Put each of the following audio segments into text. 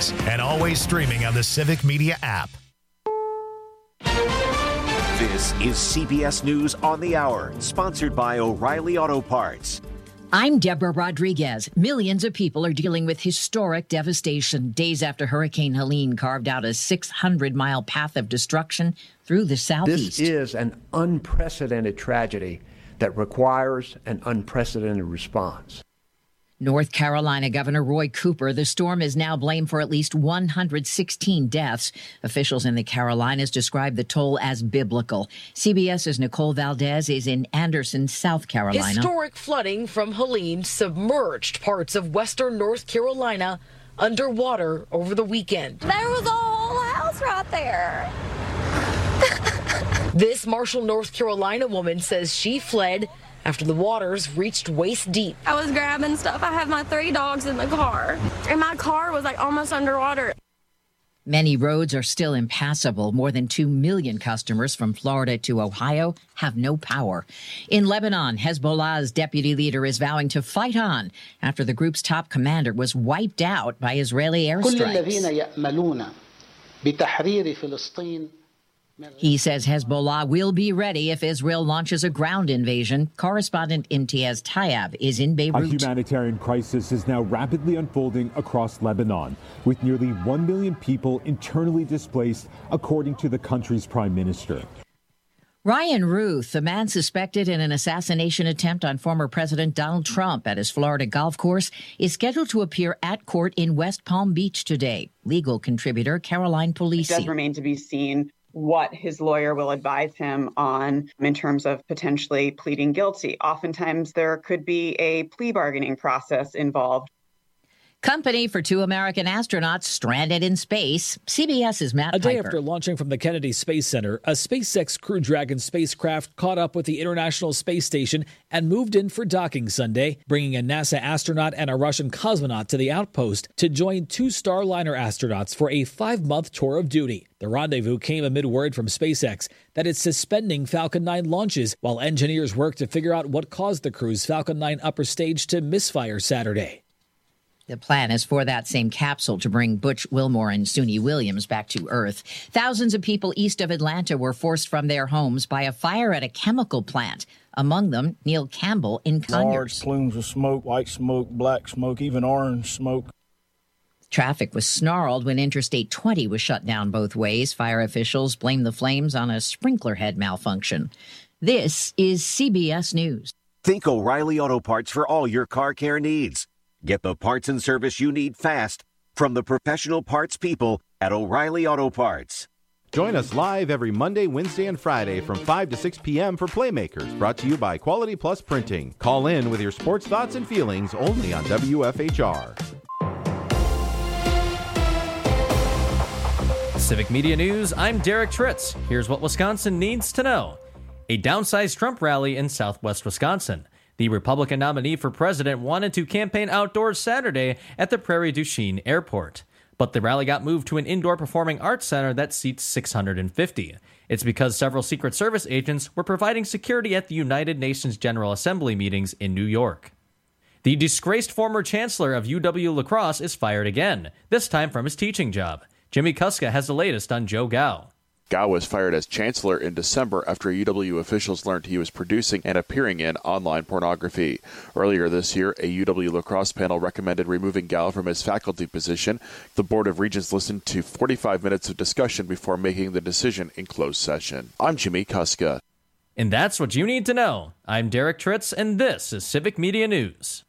News, and always streaming on the Civic Media app. This is CBS News on the Hour, sponsored by O'Reilly Auto Parts. I'm Deborah Rodriguez. Millions of people are dealing with historic devastation days after Hurricane Helene carved out a 600-mile path of destruction through the southeast. This is an unprecedented tragedy that requires an unprecedented response. North Carolina Governor Roy Cooper, the storm is now blamed for at least 116 deaths. Officials in the Carolinas describe the toll as biblical. CBS's Nicole Valdez is in Anderson, South Carolina. Historic flooding from Helene submerged parts of western North Carolina underwater over the weekend. There was a whole house right there. This Marshall, North Carolina woman says she fled after the waters reached waist deep. I was grabbing stuff. I have my 3 dogs in the car, and my car was like almost underwater. Many roads are still impassable. More than 2 million customers from Florida to Ohio have no power. In Lebanon, Hezbollah's deputy leader is vowing to fight on after the group's top commander was wiped out by Israeli airstrikes. He says Hezbollah will be ready if Israel launches a ground invasion. Correspondent Imtiaz Tayab is in Beirut. A humanitarian crisis is now rapidly unfolding across Lebanon, with nearly 1 million people internally displaced, according to the country's prime minister. Ryan Ruth, the man suspected in an assassination attempt on former President Donald Trump at his Florida golf course, is scheduled to appear at court in West Palm Beach today. Legal contributor Caroline Polisi. It does remain to be seen what his lawyer will advise him on in terms of potentially pleading guilty. Oftentimes, there could be a plea bargaining process involved. Company for 2 American astronauts stranded in space. CBS's Matt Piper. A day after launching from the Kennedy Space Center, a SpaceX Crew Dragon spacecraft caught up with the International Space Station and moved in for docking Sunday, bringing a NASA astronaut and a Russian cosmonaut to the outpost to join 2 Starliner astronauts for a 5-month tour of duty. The rendezvous came amid word from SpaceX that it's suspending Falcon 9 launches while engineers work to figure out what caused the crew's Falcon 9 upper stage to misfire Saturday. The plan is for that same capsule to bring Butch Wilmore and Suni Williams back to Earth. Thousands of people east of Atlanta were forced from their homes by a fire at a chemical plant. Among them, Neil Campbell in Conyers. Large plumes of smoke, white smoke, black smoke, even orange smoke. Traffic was snarled when Interstate 20 was shut down both ways. Fire officials blamed the flames on a sprinkler head malfunction. This is CBS News. Think O'Reilly Auto Parts for all your car care needs. Get the parts and service you need fast from the professional parts people at O'Reilly Auto Parts. Join us live every Monday, Wednesday, and Friday from 5 to 6 p.m. for Playmakers, brought to you by Quality Plus Printing. Call in with your sports thoughts and feelings only on WFHR. Civic Media News, I'm Derek Tritz. Here's what Wisconsin needs to know. A downsized Trump rally in southwest Wisconsin. The Republican nominee for president wanted to campaign outdoors Saturday at the Prairie du Chien Airport. But the rally got moved to an indoor performing arts center that seats 650. It's because several Secret Service agents were providing security at the United Nations General Assembly meetings in New York. The disgraced former chancellor of UW-La Crosse is fired again, this time from his teaching job. Jimmy Kuska has the latest on Joe Gao. Gao was fired as chancellor in December after UW officials learned he was producing and appearing in online pornography. Earlier this year, a UW-La Crosse panel recommended removing Gao from his faculty position. The Board of Regents listened to 45 minutes of discussion before making the decision in closed session. I'm Jimmy Kuska. And that's what you need to know. I'm Derek Tritz, and this is Civic Media News.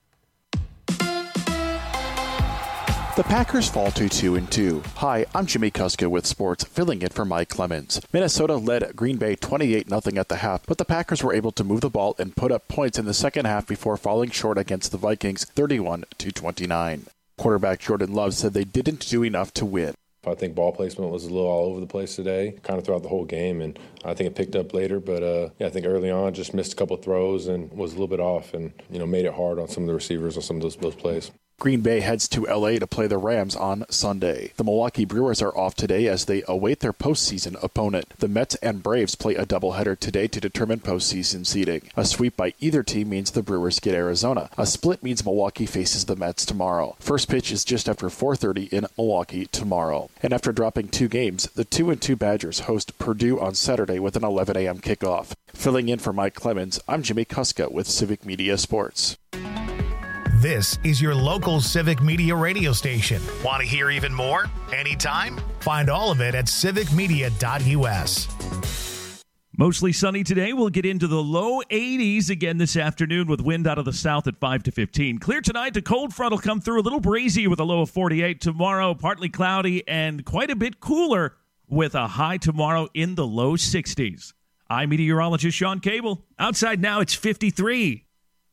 The Packers fall to 2-2. Hi, I'm Jimmy Kuska with sports, filling in for Mike Clemens. Minnesota led Green Bay 28-0 at the half, but the Packers were able to move the ball and put up points in the second half before falling short against the Vikings 31-29. Quarterback Jordan Love said they didn't do enough to win. I think ball placement was a little all over the place today, kind of throughout the whole game, and I think it picked up later. But I think early on just missed a couple throws and was a little bit off, and made it hard on some of the receivers on some of those plays. Green Bay heads to LA to play the Rams on Sunday. The Milwaukee Brewers are off today as they await their postseason opponent. The Mets and Braves play a doubleheader today to determine postseason seeding. A sweep by either team means the Brewers get Arizona. A split means Milwaukee faces the Mets tomorrow. First pitch is just after 4:30 in Milwaukee tomorrow. And after dropping 2 games, the 2-2 Badgers host Purdue on Saturday with an 11 a.m. kickoff. Filling in for Mike Clemens, I'm Jimmy Kuska with Civic Media Sports. This is your local Civic Media radio station. Want to hear even more? Anytime? Find all of it at civicmedia.us. Mostly sunny today. We'll get into the low 80s again this afternoon with wind out of the south at 5 to 15. Clear tonight. The cold front will come through a little breezy with a low of 48. Tomorrow, partly cloudy and quite a bit cooler with a high tomorrow in the low 60s. I'm meteorologist Sean Cable. Outside now, it's 53.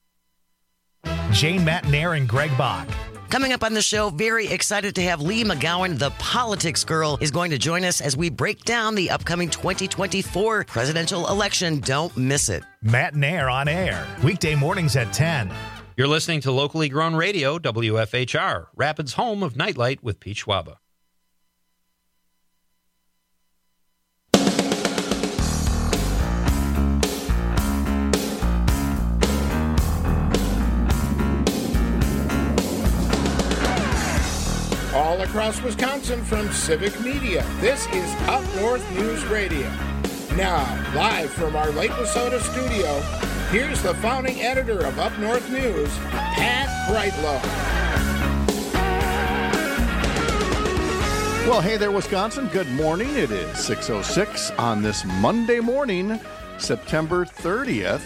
Jane Matnair and Greg Bach. Coming up on the show, very excited to have Lee McGowan, the politics girl, is going to join us as we break down the upcoming 2024 presidential election. Don't miss it. Matnair on air, weekday mornings at 10. You're listening to locally grown radio, WFHR, Rapids' home of Nightlight with Pete Schwaba. All across Wisconsin from Civic Media, this is Up North News Radio. Now, live from our Lake Wissota studio, here's the founding editor of Up North News, Pat Brightlow. Well, hey there, Wisconsin. Good morning. It is 6:06 on this Monday morning, September 30th,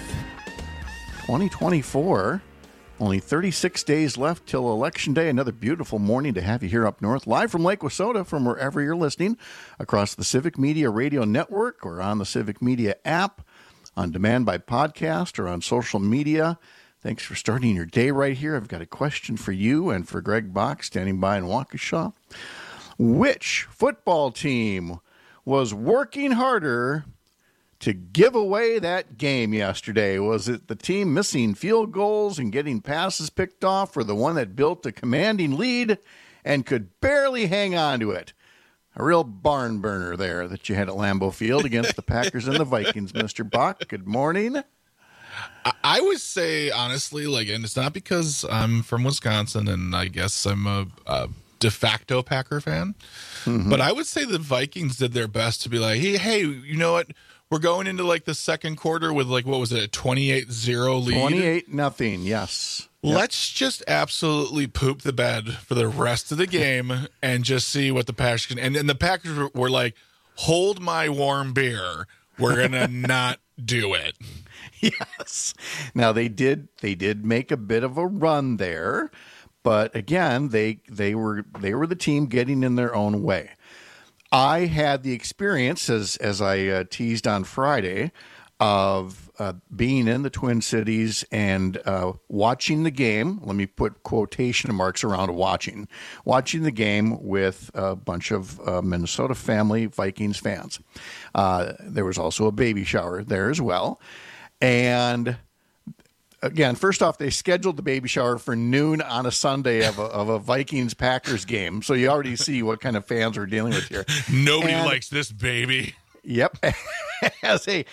2024. Only 36 days left till Election Day. Another beautiful morning to have you here up north, live from Lake Wissota, from wherever you're listening, across the Civic Media Radio Network or on the Civic Media app, on demand by podcast or on social media. Thanks for starting your day right here. I've got a question for you and for Greg Bach, standing by in Waukesha. Which football team was working harder to give away that game yesterday? Was it the team missing field goals and getting passes picked off, or the one that built a commanding lead and could barely hang on to it? A real barn burner there that you had at Lambeau Field against the Packers and the Vikings. Mr. Bach, good morning. I would say, honestly, and it's not because I'm from Wisconsin and I guess I'm a de facto Packer fan, but I would say the Vikings did their best to be like, hey, you know what? We're going into the second quarter with what was it, a 28-0 lead? 28-0, yes. Let's just absolutely poop the bed for the rest of the game and just see what the Packers can. And then the Packers were like, hold my warm beer. We're going to not do it. Yes. Now they did make a bit of a run there, but again, they were the team getting in their own way. I had the experience, as I teased on Friday, of being in the Twin Cities and watching the game. Let me put quotation marks around watching the game with a bunch of Minnesota family Vikings fans. There was also a baby shower there as well. And again, first off, they scheduled the baby shower for noon on a Sunday of a Vikings-Packers game. So you already see what kind of fans we're dealing with here. Nobody likes this baby. Yep. It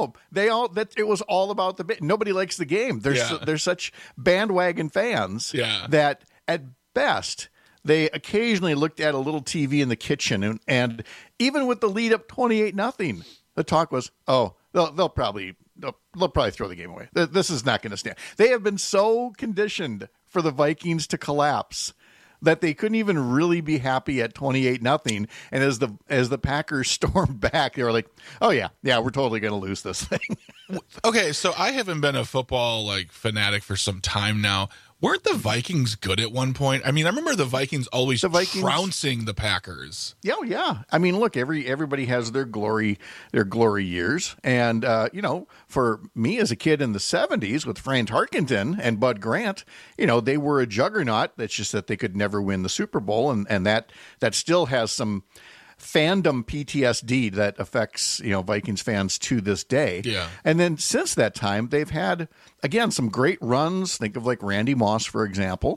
was all about nobody likes the game. There's such bandwagon fans that at best they occasionally looked at a little TV in the kitchen, and even with the lead up 28-0, the talk was, they'll probably throw the game away. This is not going to stand. They have been so conditioned for the Vikings to collapse that they couldn't even really be happy at 28-0. And as the Packers stormed back, they were like, "Oh yeah, we're totally going to lose this thing." Okay, so I haven't been a football fanatic for some time now. Weren't the Vikings good at one point? I mean, I remember the Vikings always trouncing the Packers. Yeah. I mean, look, everybody has their glory years. And, for me as a kid in the 70s with Frank Tarkenton and Bud Grant, they were a juggernaut. That's just that they could never win the Super Bowl. And that still has some fandom PTSD that affects, Vikings fans to this day. Yeah. And then since that time, they've had, again, some great runs. Think of Randy Moss, for example.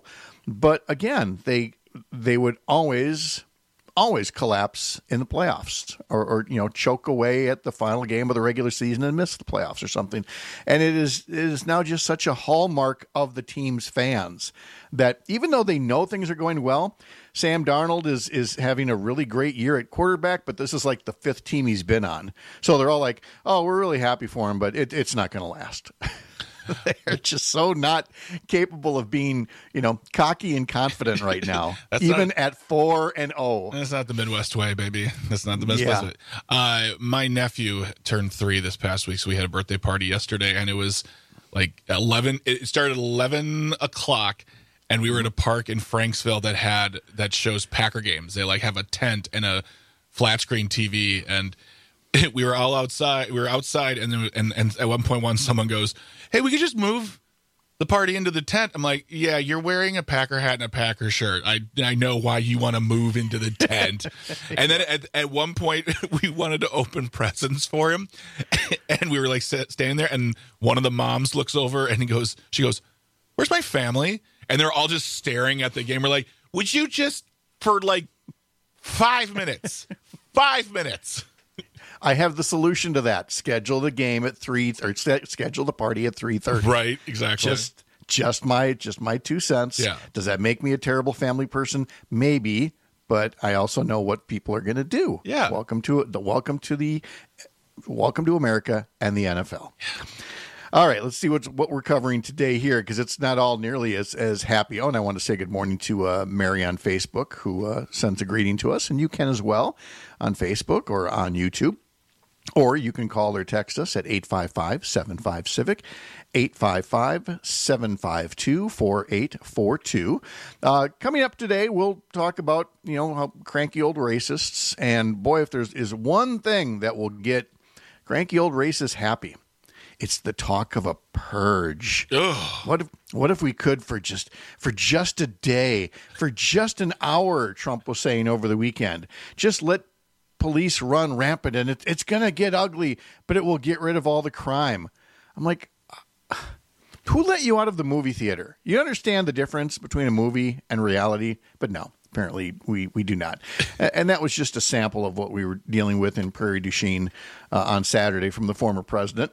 But again, they would always collapse in the playoffs or choke away at the final game of the regular season and miss the playoffs or something. And it is now just such a hallmark of the team's fans that even though they know things are going well, Sam Darnold is having a really great year at quarterback, but this is like the 5th team he's been on. So they're all like, oh, we're really happy for him, but it's not going to last. They're just so not capable of being, cocky and confident right now, even at 4-0. That's not the Midwest way, baby. That's not the Midwest way. My nephew turned 3 this past week, so we had a birthday party yesterday, and it was like 11. It started at 11 o'clock, and we were at a park in Franksville that shows Packer games. They have a tent and a flat screen TV, and we were all outside. We were outside, and at one point, someone goes, "Hey, we could just move the party into the tent." I'm like, "Yeah, you're wearing a Packer hat and a Packer shirt. I know why you want to move into the tent." And then at one point, we wanted to open presents for him, and we were standing there, and one of the moms looks over and she goes, "Where's my family?" And they're all just staring at the game. We're like, "Would you just for 5 minutes, 5 minutes?" I have the solution to that. Schedule the game at 3, or schedule the party at 3:30. Right, exactly. Just my 2 cents. Yeah. Does that make me a terrible family person? Maybe, but I also know what people are going to do. Yeah. Welcome to America and the NFL. All right, let's see what we're covering today here, because it's not all nearly as happy. Oh, and I want to say good morning to Mary on Facebook, who sends a greeting to us, and you can as well on Facebook or on YouTube. Or you can call or text us at 855-75-CIVIC, 855-752-4842. Coming up today, we'll talk about, how cranky old racists. And boy, if there is one thing that will get cranky old racists happy, it's the talk of a purge. Ugh. What if we could for just a day, for just an hour, Trump was saying over the weekend, just let police run rampant, and it's going to get ugly, but it will get rid of all the crime. I'm like, who let you out of the movie theater? You understand the difference between a movie and reality, but no, apparently we do not. And that was just a sample of what we were dealing with in Prairie du Chien on Saturday from the former president.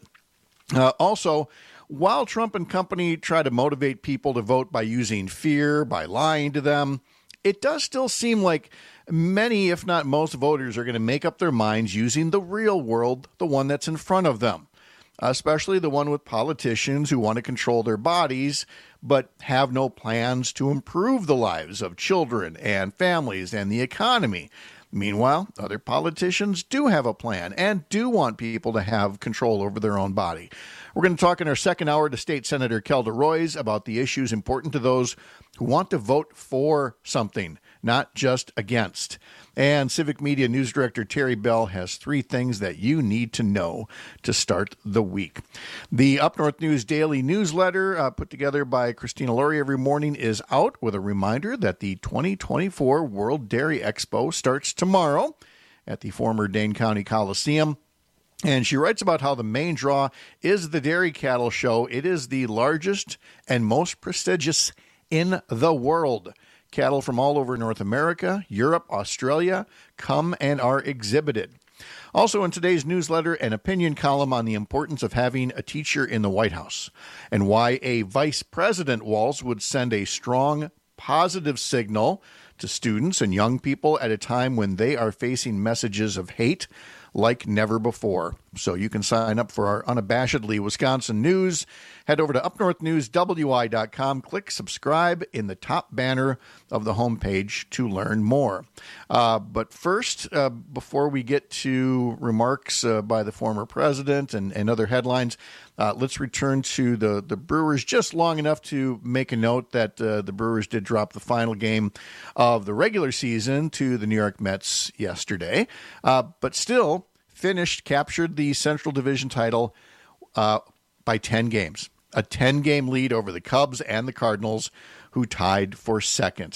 Also, while Trump and company try to motivate people to vote by using fear, by lying to them, it does still seem like many, if not most, voters are going to make up their minds using the real world, the one that's in front of them, especially the one with politicians who want to control their bodies but have no plans to improve the lives of children and families and the economy. Meanwhile, other politicians do have a plan and do want people to have control over their own body. We're going to talk in our second hour to State Senator Kelda Roys about the issues important to those who want to vote for something, not just against. And Civic Media News Director Terry Bell has 3 things that you need to know to start the week. The Up North News Daily newsletter, put together by Christina Laurie every morning, is out with a reminder that the 2024 World Dairy Expo starts tomorrow at the former Dane County Coliseum. And she writes about how the main draw is the Dairy Cattle Show. It is the largest and most prestigious in the world. Cattle from all over North America, Europe, Australia come and are exhibited. Also in today's newsletter, an opinion column on the importance of having a teacher in the White House and why a Vice President Walz would send a strong, positive signal to students and young people at a time when they are facing messages of hate like never before. So you can sign up for our unabashedly Wisconsin news. Head over to upnorthnewswi.com, click subscribe in the top banner of the homepage to learn more. But first, before we get to remarks by the former president and other headlines, let's return to the Brewers just long enough to make a note that the Brewers did drop the final game of the regular season to the New York Mets yesterday, but still captured the Central Division title by 10 games. A 10-game lead over the Cubs and the Cardinals, who tied for second.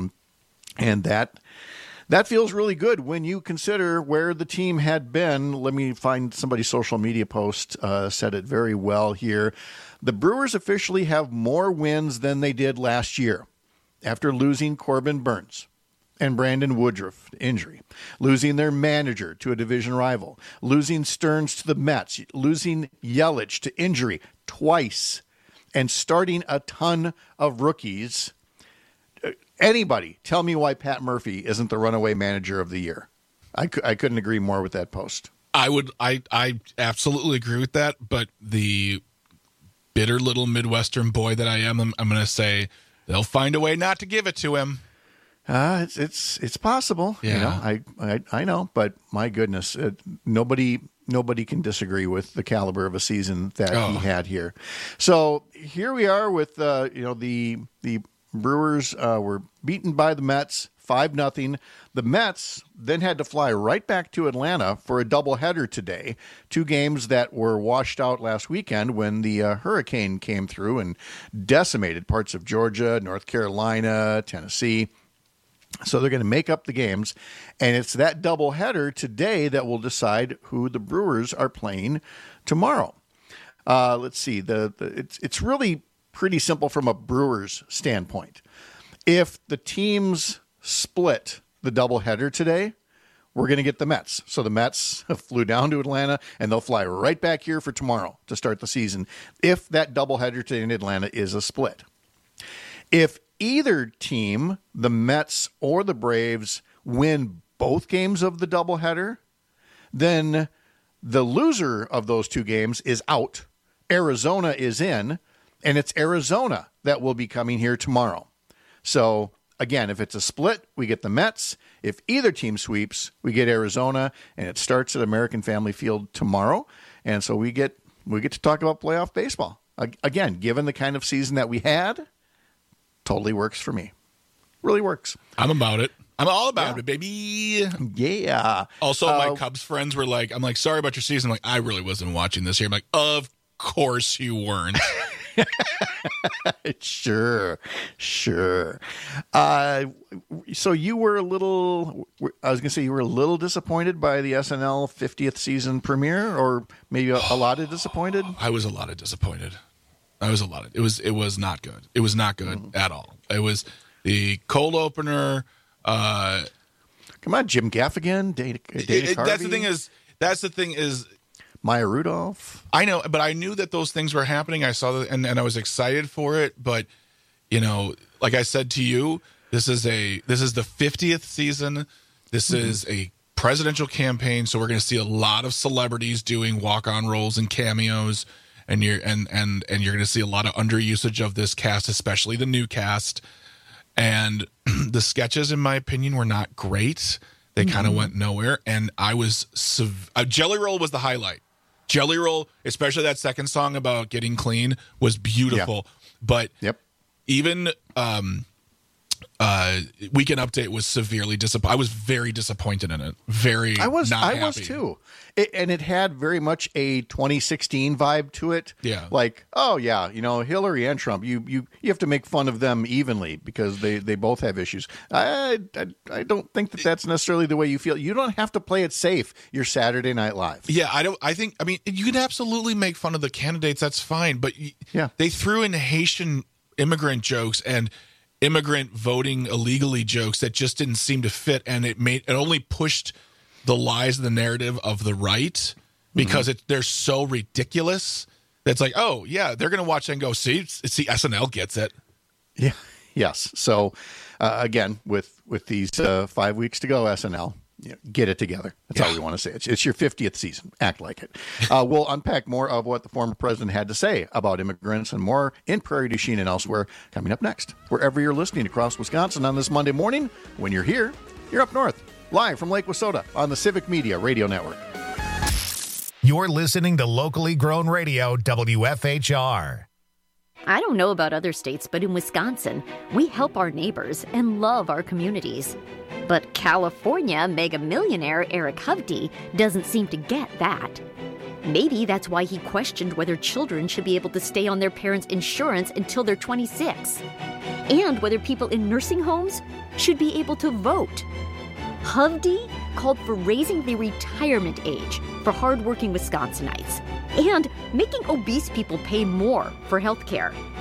And that feels really good when you consider where the team had been. Let me find somebody's social media post said it very well here. The Brewers officially have more wins than they did last year. after losing Corbin Burns and Brandon Woodruff to injury, losing their manager to a division rival, losing Stearns to the Mets, losing Yelich to injury twice, and starting a ton of rookies. Anybody tell me why Pat Murphy isn't the runaway manager of the year? I couldn't agree more with that post. I absolutely agree with that, but the bitter little Midwestern boy that I am, I'm going to say they'll find a way not to give it to him. It's possible. Yeah. You know, I know, but my goodness, nobody can disagree with the caliber of a season that he had here. So here we are with the Brewers were beaten by the Mets 5-0. The Mets then had to fly right back to Atlanta for a doubleheader today. 2 games that were washed out last weekend when the hurricane came through and decimated parts of Georgia, North Carolina, Tennessee. So they're going to make up the games, and it's that doubleheader today that will decide who the Brewers are playing tomorrow. Let's see. It's really pretty simple from a Brewers standpoint. If the teams split the doubleheader today, we're going to get the Mets. So the Mets flew down to Atlanta, and they'll fly right back here for tomorrow to start the season if that doubleheader today in Atlanta is a split. If either team, the Mets or the Braves, win both games of the doubleheader, then the loser of those 2 games is out. Arizona is in, and it's Arizona that will be coming here tomorrow. So, again, if it's a split, we get the Mets. If either team sweeps, we get Arizona, and it starts at American Family Field tomorrow. And so we get to talk about playoff baseball. Again, given the kind of season that we had, totally works for me. Really works. I'm about it. I'm all about it, baby. Yeah. Also, my Cubs friends were like, I'm like, sorry about your season. I'm like, I really wasn't watching this year. I'm like, of course you weren't. Sure. So you were I was going to say you were a little disappointed by the SNL 50th season premiere, or maybe a lot of disappointed? I was a lot of disappointed. It was not good. It was not good at all. It was the cold opener. Come on, Jim Gaffigan, Dana Carvey. That's the thing is Maya Rudolph. I know, but I knew that those things were happening. I saw that, and I was excited for it. But like I said to you, this is the 50th season. This is a presidential campaign, so we're going to see a lot of celebrities doing walk-on roles and cameos, and you're going to see a lot of underusage of this cast, especially the new cast. And the sketches, in my opinion, were not great. They kind of went nowhere, and I was Jelly Roll was the highlight. Jelly Roll, especially that second song about getting clean, was beautiful. But even Weekend Update was severely disappointed. I was very disappointed in it. I was too. And it had very much a 2016 vibe to it. Yeah. Like, oh yeah, Hillary and Trump, you have to make fun of them evenly because they both have issues. I don't think that's necessarily the way you feel. You don't have to play it safe. You're Saturday Night Live. Yeah, I mean, you can absolutely make fun of the candidates. That's fine. But they threw in Haitian immigrant jokes and immigrant voting illegally jokes that just didn't seem to fit, and it only pushed the lies and the narrative of the right because they're so ridiculous. That's like, oh yeah, they're gonna watch and go, see SNL gets it. Yeah. Yes. So again, with these 5 weeks to go, SNL, get it together. That's all we want to say. It's your 50th season. Act like it. We'll unpack more of what the former president had to say about immigrants and more in Prairie du Chien and elsewhere coming up next. Wherever you're listening across Wisconsin on this Monday morning, when you're here, you're up north, live from Lake Wissota on the Civic Media Radio Network. You're listening to locally grown radio, WFHR. I don't know about other states, but in Wisconsin, we help our neighbors and love our communities. But California mega millionaire Eric Hovde doesn't seem to get that. Maybe that's why he questioned whether children should be able to stay on their parents' insurance until they're 26, and whether people in nursing homes should be able to vote. Hovde called for raising the retirement age for hardworking Wisconsinites and making obese people pay more for health care.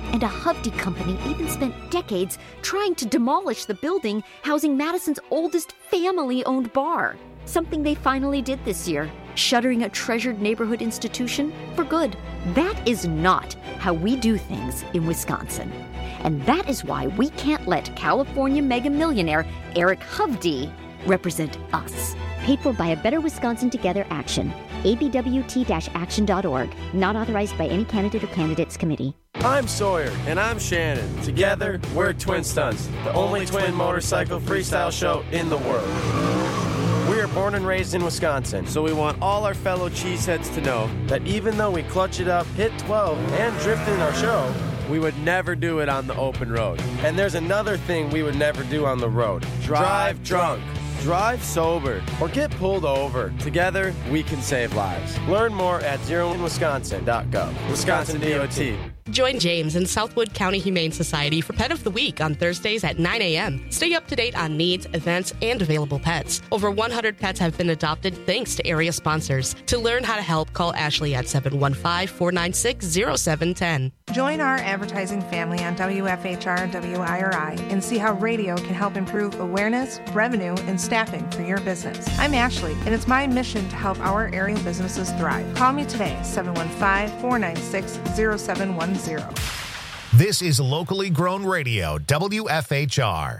And a Hovde company even spent decades trying to demolish the building housing Madison's oldest family-owned bar. Something they finally did this year, shuttering a treasured neighborhood institution for good. That is not how we do things in Wisconsin. And that is why we can't let California mega millionaire Eric Hovde represent us. Paid for by a Better Wisconsin Together Action. abwt-action.org. Not authorized by any candidate or candidates committee. I'm Sawyer. And I'm Shannon. Together, we're Twin Stunts, the only twin motorcycle freestyle show in the world. We are born and raised in Wisconsin, so we want all our fellow cheeseheads to know that even though we clutch it up, hit 12, and drift in our show, we would never do it on the open road. And there's another thing we would never do on the road. Drive drunk. Drive sober or get pulled over. Together, we can save lives. Learn more at zeroinwisconsin.gov. Wisconsin DOT. Join James and Southwood County Humane Society for Pet of the Week on Thursdays at 9 a.m. Stay up to date on needs, events, and available pets. Over 100 pets have been adopted thanks to area sponsors. To learn how to help, call Ashley at 715-496-0710. Join our advertising family on WFHR and WIRI and see how radio can help improve awareness, revenue, and staffing for your business. I'm Ashley, and it's my mission to help our area businesses thrive. Call me today, 715-496-0710. This is locally grown radio, WFHR.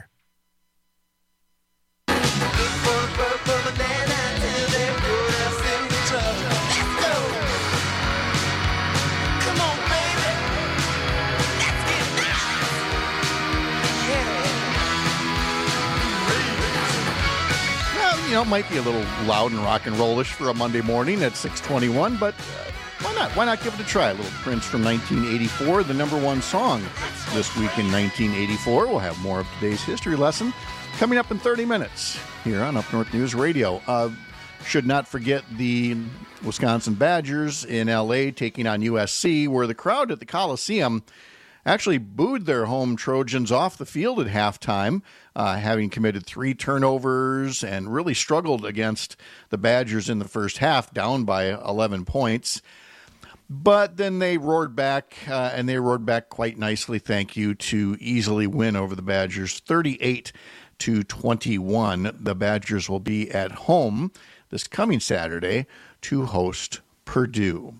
It might be a little loud and rock and rollish for a Monday morning at 6:21, but why not? Why not give it a try? A little Prince from 1984, the number one song this week in 1984. We'll have more of today's history lesson coming up in 30 minutes here on Up North News Radio. Should not forget the Wisconsin Badgers in L.A. taking on USC, where the crowd at the Coliseum actually booed their home Trojans off the field at halftime, having committed 3 turnovers and really struggled against the Badgers in the first half, down by 11 points. But then they roared back, and they roared back quite nicely, thank you, to easily win over the Badgers, 38-21. The Badgers will be at home this coming Saturday to host Purdue.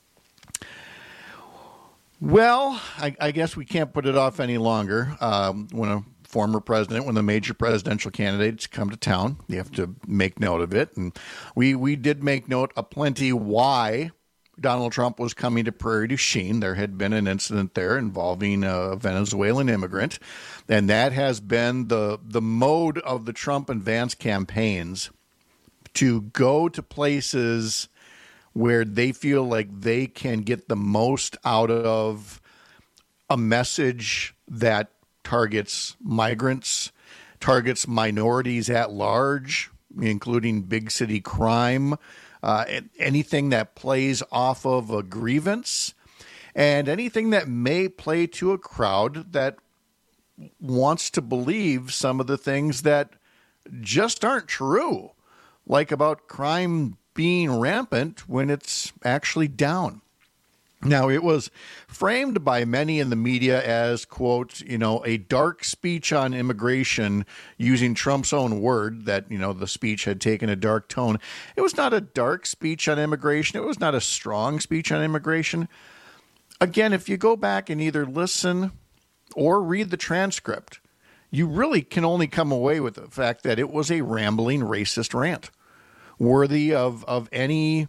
Well, I guess we can't put it off any longer. When a former president, when the major presidential candidates come to town, you have to make note of it. And we did make note aplenty why Donald Trump was coming to Prairie du Chien. There had been an incident there involving a Venezuelan immigrant. And that has been the mode of the Trump and Vance campaigns, to go to places where they feel like they can get the most out of a message that targets migrants, targets minorities at large, including big city crime, anything that plays off of a grievance, and anything that may play to a crowd that wants to believe some of the things that just aren't true, like about crime being rampant when it's actually down. Now, it was framed by many in the media as, quote, a dark speech on immigration, using Trump's own word that, the speech had taken a dark tone. It was not a dark speech on immigration. It was not a strong speech on immigration. Again, if you go back and either listen or read the transcript, you really can only come away with the fact that it was a rambling racist rant, worthy of any,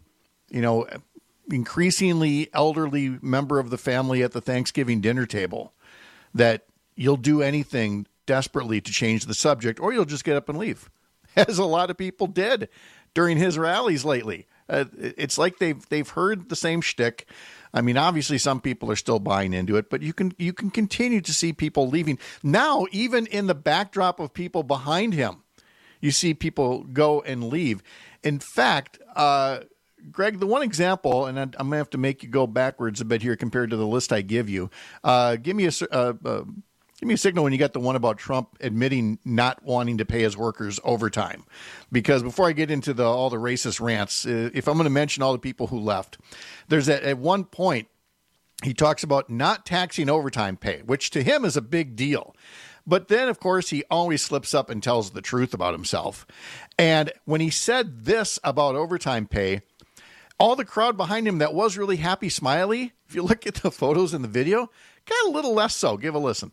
increasingly elderly member of the family at the Thanksgiving dinner table, that you'll do anything desperately to change the subject, or you'll just get up and leave, as a lot of people did during his rallies lately. It's like they've heard the same shtick. I mean, obviously some people are still buying into it, but you can continue to see people leaving. Now, even in the backdrop of people behind him, you see people go and leave. In fact, Greg, the one example, and I'm going to have to make you go backwards a bit here compared to the list I give you. Give me a signal when you get the one about Trump admitting not wanting to pay his workers overtime. Because before I get into all the racist rants, if I'm going to mention all the people who left, there's at one point He talks about not taxing overtime pay, which to him is a big deal. But then, of course, he always slips up and tells the truth about himself. And when he said this about overtime pay, all the crowd behind him that was really happy, smiley, if you look at the photos in the video, got a little less so. Give a listen.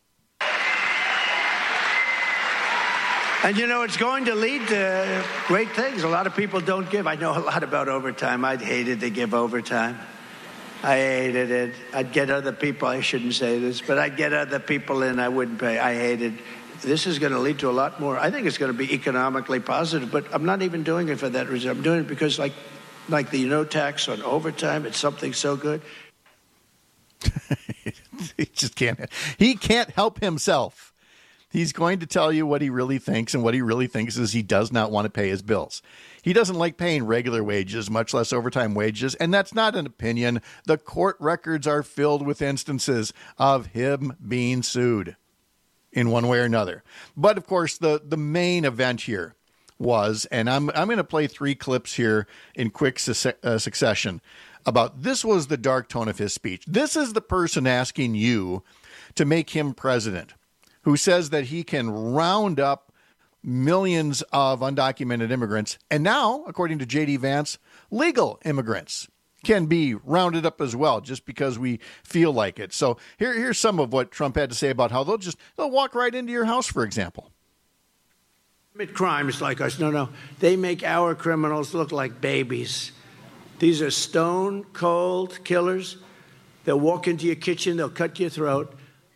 And, you know, it's going to lead to great things. A lot of people don't give. I know a lot about overtime. I'd hated to give overtime. I hated it. I'd get other people, I shouldn't say this, but I'd get other people in, I wouldn't pay. I hated. This is going to lead to a lot more. I think it's going to be economically positive, but I'm not even doing it for that reason. I'm doing it because like the no tax on overtime, it's something so good. He can't help himself. He's going to tell you what he really thinks, and what he really thinks is he does not want to pay his bills. He doesn't like paying regular wages, much less overtime wages, and that's not an opinion. The court records are filled with instances of him being sued in one way or another. But, of course, the main event here was, and I'm going to play 3 clips here in quick succession about this was the dark tone of his speech. This is the person asking you to make him president, who says that he can round up millions of undocumented immigrants. And now, according to J.D. Vance, legal immigrants can be rounded up as well, just because we feel like it. So here's some of what Trump had to say about how they'll walk right into your house, for example. Commit crimes like us. No. They make our criminals look like babies. These are stone cold killers. They'll walk into your kitchen. They'll cut your throat.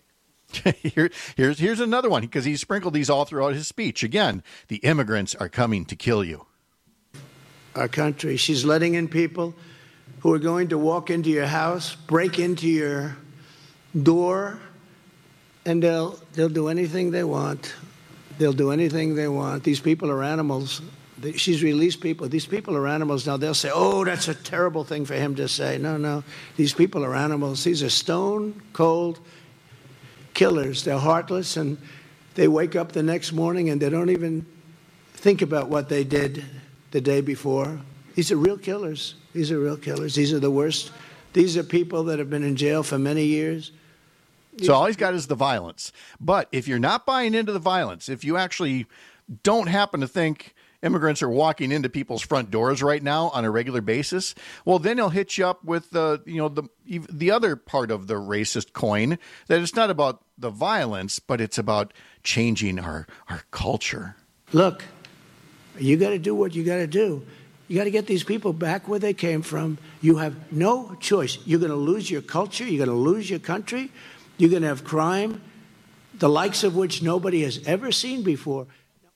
Here's another one, because he sprinkled these all throughout his speech. Again, the immigrants are coming to kill you. Our country, she's letting in people who are going to walk into your house, break into your door, and they'll do anything they want. They'll do anything they want. These people are animals. She's released people. These people are animals. Now they'll say, oh, that's a terrible thing for him to say. No. These people are animals. These are stone cold killers. They're heartless, and they wake up the next morning and they don't even think about what they did the day before. These are real killers. These are real killers. These are the worst. These are people that have been in jail for many years. So all he's got is the violence. But if you're not buying into the violence, if you actually don't happen to think immigrants are walking into people's front doors right now on a regular basis, well, then he'll hit you up with the other part of the racist coin, that it's not about the violence, but it's about changing our culture. Look, you got to do what you got to do. You got to get these people back where they came from. You have no choice. You're going to lose your culture. You're going to lose your country. You're going to have crime, the likes of which nobody has ever seen before.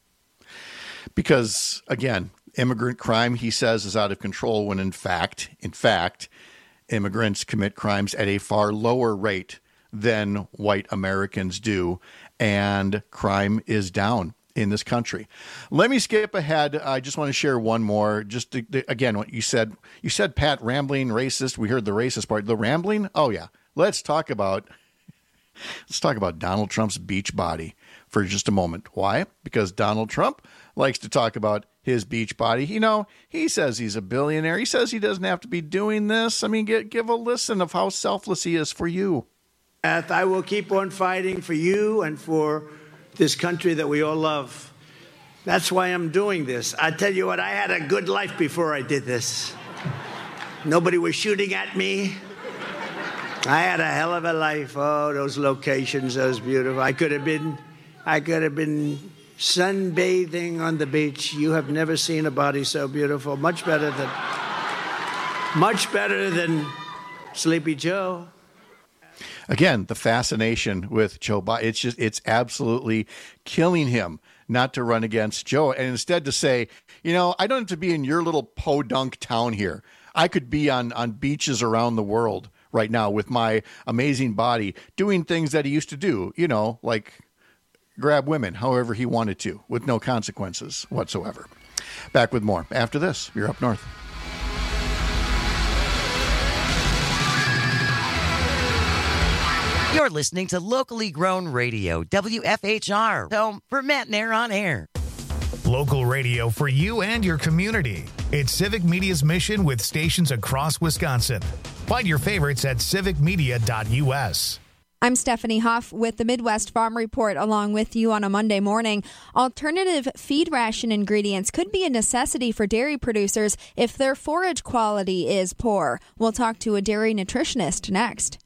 Because, again, immigrant crime, he says, is out of control, when in fact, immigrants commit crimes at a far lower rate than white Americans do, and crime is down in this country. Let me skip ahead. I just want to share one more. Just again, what you said. You said, Pat, rambling, racist. We heard the racist part. The rambling? Oh, yeah. Let's talk about Donald Trump's beach body for just a moment. Why? Because Donald Trump likes to talk about his beach body. You know, he says he's a billionaire. He says he doesn't have to be doing this. I mean, give a listen of how selfless he is for you. I will keep on fighting for you and for this country that we all love. That's why I'm doing this. I tell you what, I had a good life before I did this. Nobody was shooting at me. I had a hell of a life. Oh, those locations, those beautiful. I could have been sunbathing on the beach. You have never seen a body so beautiful. Much better than Sleepy Joe. Again, the fascination with Joe Biden, it's absolutely killing him not to run against Joe, and instead to say, you know, I don't have to be in your little podunk town here. I could be on beaches around the world right now with my amazing body, doing things that he used to do, you know, like grab women however he wanted to, with no consequences whatsoever. Back with more after this. You're Up North. You're listening to locally grown radio, WFHR, home for Matt Nair on Air. Local radio for you and your community. It's Civic Media's mission with stations across Wisconsin. Find your favorites at civicmedia.us. I'm Stephanie Huff with the Midwest Farm Report along with you on a Monday morning. Alternative feed ration ingredients could be a necessity for dairy producers if their forage quality is poor. We'll talk to a dairy nutritionist next.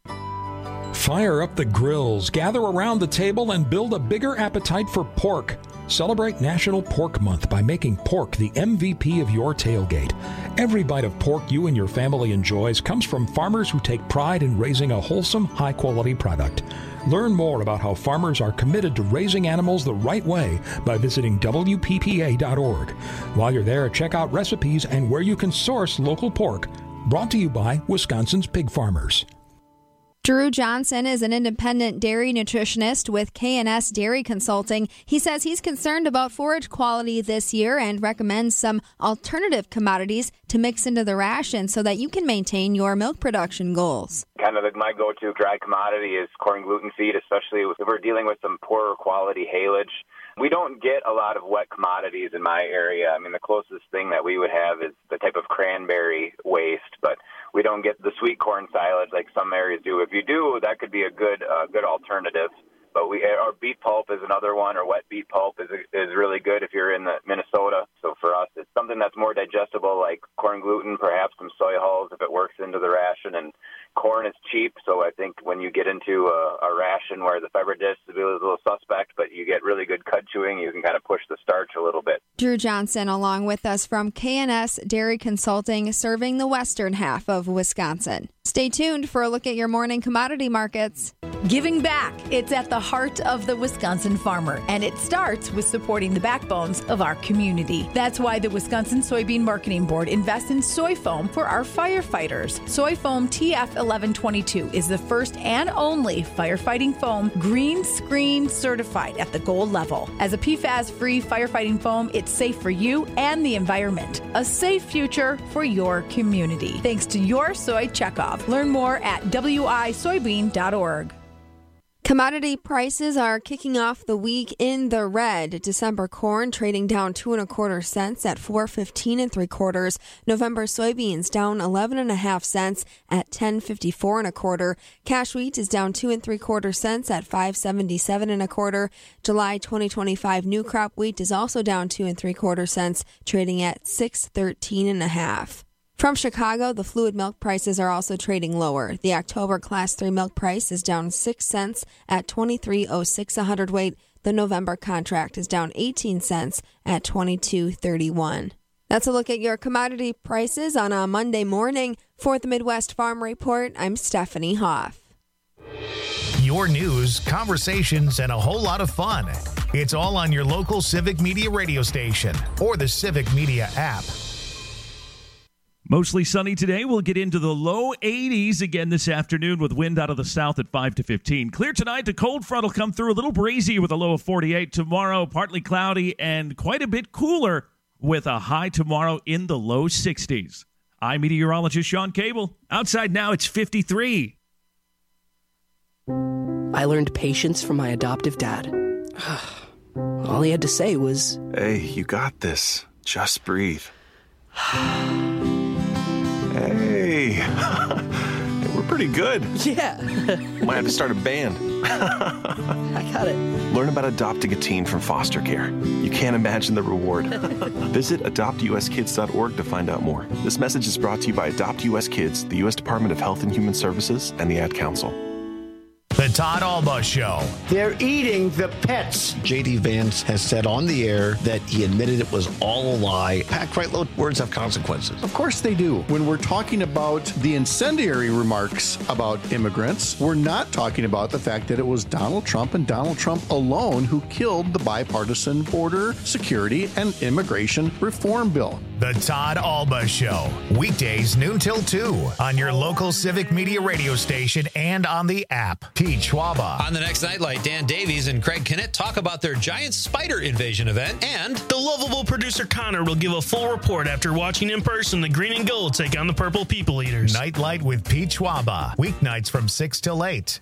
Fire up the grills, gather around the table, and build a bigger appetite for pork. Celebrate National Pork Month by making pork the MVP of your tailgate. Every bite of pork you and your family enjoys comes from farmers who take pride in raising a wholesome, high-quality product. Learn more about how farmers are committed to raising animals the right way by visiting WPPA.org. While you're there, check out recipes and where you can source local pork. Brought to you by Wisconsin's Pig Farmers. Drew Johnson is an independent dairy nutritionist with K&S Dairy Consulting. He says he's concerned about forage quality this year and recommends some alternative commodities to mix into the ration so that you can maintain your milk production goals. Kind of my go-to dry commodity is corn gluten feed, especially if we're dealing with some poorer quality haylage. We don't get a lot of wet commodities in my area. I mean, the closest thing that we would have is the type of cranberry waste, but we don't get the sweet corn silage like some areas do. If you do, that could be a good alternative. But our beet pulp is another one, or wet beet pulp is really good if you're in Minnesota. So for us, it's something that's more digestible, like corn gluten, perhaps some soy hulls if it works into the ration. And corn is cheap, so I think when you get into a ration where the fiber density is a little suspect, but you get really good cud chewing, you can kind of push the starch a little bit. Drew Johnson along with us from K&S Dairy Consulting, serving the western half of Wisconsin. Stay tuned for a look at your morning commodity markets. Giving back. It's at the heart of the Wisconsin farmer, and it starts with supporting the backbones of our community. That's why the Wisconsin Soybean Marketing Board invests in soy foam for our firefighters. Soy foam TF1122 is the first and only firefighting foam green screen certified at the gold level. As a PFAS-free firefighting foam, it's safe for you and the environment. A safe future for your community. Thanks to your soy checkoff. Learn more at wisoybean.org. Commodity prices are kicking off the week in the red. December corn trading down 2 1/4 cents at $4.15 3/4. November soybeans down 11.5 cents at $10.54 1/4. Cash wheat is down 2 3/4 cents at $5.77 1/4. July 2025 new crop wheat is also down 2 3/4 cents, trading at $6.13 1/2. From Chicago, the fluid milk prices are also trading lower. The October Class 3 milk price is down 6 cents at $23.06 a hundredweight. The November contract is down 18 cents at $22.31. That's a look at your commodity prices on a Monday morning. For the Midwest Farm Report, I'm Stephanie Hoff. Your news, conversations, and a whole lot of fun. It's all on your local Civic Media radio station or the Civic Media app. Mostly sunny today. We'll get into the low 80s again this afternoon with wind out of the south at 5 to 15. Clear tonight. The cold front will come through a little breezy with a low of 48. Tomorrow, partly cloudy and quite a bit cooler with a high tomorrow in the low 60s. I'm meteorologist Sean Cable. Outside now, it's 53. I learned patience from my adoptive dad. All he had to say was, "Hey, you got this. Just breathe." Hey, we're pretty good. Yeah. Might have to start a band. I got it. Learn about adopting a teen from foster care. You can't imagine the reward. Visit adoptuskids.org to find out more. This message is brought to you by Adopt US Kids, the U.S. Department of Health and Human Services, and the Ad Council. The Todd Alba Show. They're eating the pets. J.D. Vance has said on the air that he admitted it was all a lie. Packed right low, words have consequences. Of course they do. When we're talking about the incendiary remarks about immigrants, we're not talking about the fact that it was Donald Trump and Donald Trump alone who killed the bipartisan border security and immigration reform bill. The Todd Alba Show. Weekdays noon till 2 on your local Civic Media radio station and on the app. Pete Schwaba. On the next Nightlight, Dan Davies and Craig Kinnett talk about their giant spider invasion event, and the lovable producer Connor will give a full report after watching in person the Green and Gold take on the Purple People Eaters. Nightlight with Pete Schwaba. Weeknights from 6 till 8.